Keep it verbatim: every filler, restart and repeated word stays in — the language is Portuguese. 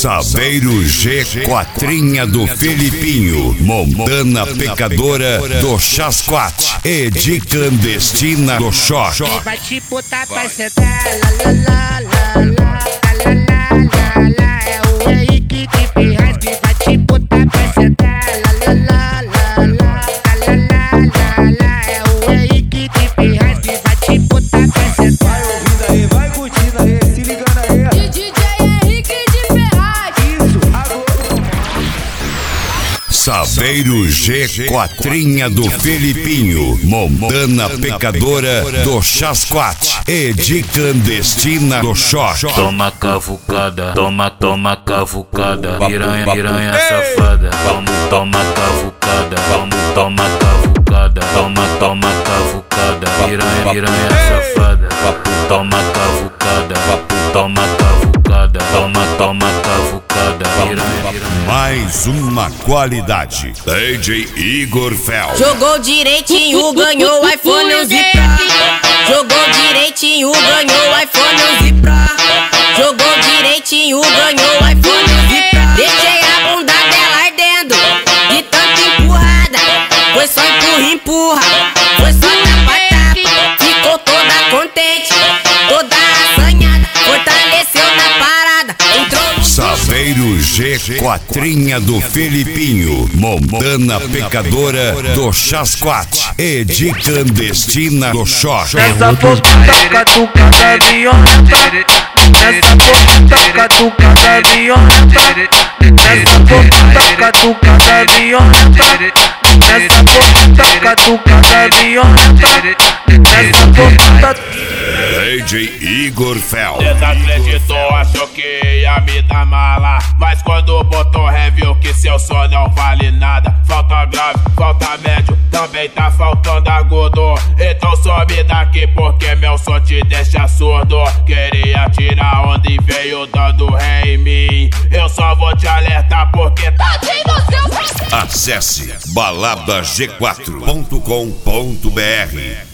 Saveiro G, Quatrinha do Felipinho, Montana Pecadora do Chasquate, Edi Clandestina do Choque. Vai te botar pra sentar, lá, lá, lá, lá, lá, lá, lá, lá. É o Henrique de Ferraz que vai te botar pra sentar, lá, lá, lá, lá, lá, lá, lá, lá. É o Henrique de Ferraz que vai te botar pra sentar. Vai ouvindo aí, vai curtindo aí, se ligando aí. D J Henrique de Ferraz. Isso, agora. Saveiro G, Quatrinha do Felipinho, Montana Pecadora do Chasquate, Edi Clandestina do Choque. Toma cavucada, toma, toma cavucada, piranha, piranha safada. Vamos, toma cavucada, vamos, toma cavucada, toma, toma cavucada, piranha, piranha safada. Toma cavucada, toma cavucada, toma, toma cavucada, piranha, piranha. Mais uma qualidade, D J Igor Fel. Jogou direitinho, ganhou o iPhone onze Pro. Jogou direitinho, ganhou o iPhone onze Pro. Jogou direitinho, ganhou o iPhone onze Pro. Deixei a bunda dela ardendo de tanta empurrada. Foi só empurra, empurra, foi só tapa, tapa. Ficou toda contente, toda assanhada, fortaleceu na parada. Entrou no Saveiro G, Quatrinha do Felipinho, Montana Pecadora do Chasquate, Edi Clandestina do Choque. Nessa boca catucada violenta, nessa boca catucada violenta, nessa boca catucada violenta, nessa boca catucada violenta, nessa boca. D J Igor Fel. Desacreditou, achou que ia me dar mala, mas quando botou ré viu que seu som não vale nada. Falta grave, falta médio, também tá faltando agudo. Então sobe daqui porque meu som te deixa surdo. Queria tirar onda e veio dando ré em mim. Eu só vou te alertar porque tá Acesse balada g quatro ponto com ponto br.